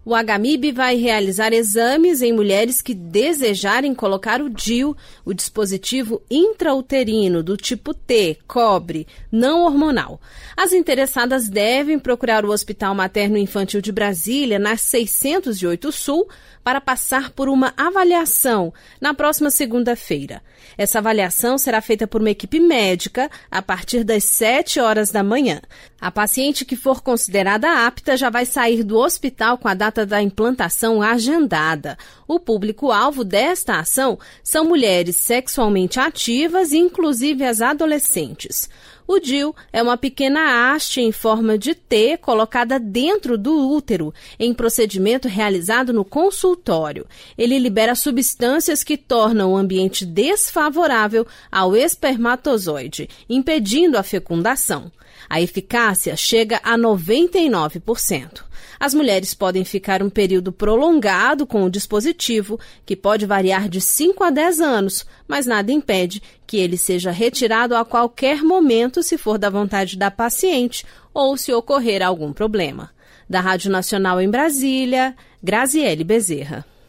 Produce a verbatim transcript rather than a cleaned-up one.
O H M I B vai realizar exames em mulheres que desejarem colocar o D I U, o dispositivo intrauterino do tipo T, cobre, não hormonal. As interessadas devem procurar o Hospital Materno Infantil de Brasília, na seiscentos e oito Sul, para passar por uma avaliação na próxima segunda-feira. Essa avaliação será feita por uma equipe médica a partir das sete horas da manhã. A paciente que for considerada apta já vai sair do hospital com a data da implantação agendada. O público-alvo desta ação são mulheres sexualmente ativas, inclusive as adolescentes. O D I U é uma pequena haste em forma de T colocada dentro do útero, em procedimento realizado no consultório. Ele libera substâncias que tornam o ambiente desfavorável ao espermatozoide, impedindo a fecundação. A eficácia chega a noventa e nove por cento. As mulheres podem ficar um período prolongado com o dispositivo, que pode variar de cinco a dez anos, mas nada impede que ele seja retirado a qualquer momento se for da vontade da paciente ou se ocorrer algum problema. Da Rádio Nacional em Brasília, Graziele Bezerra.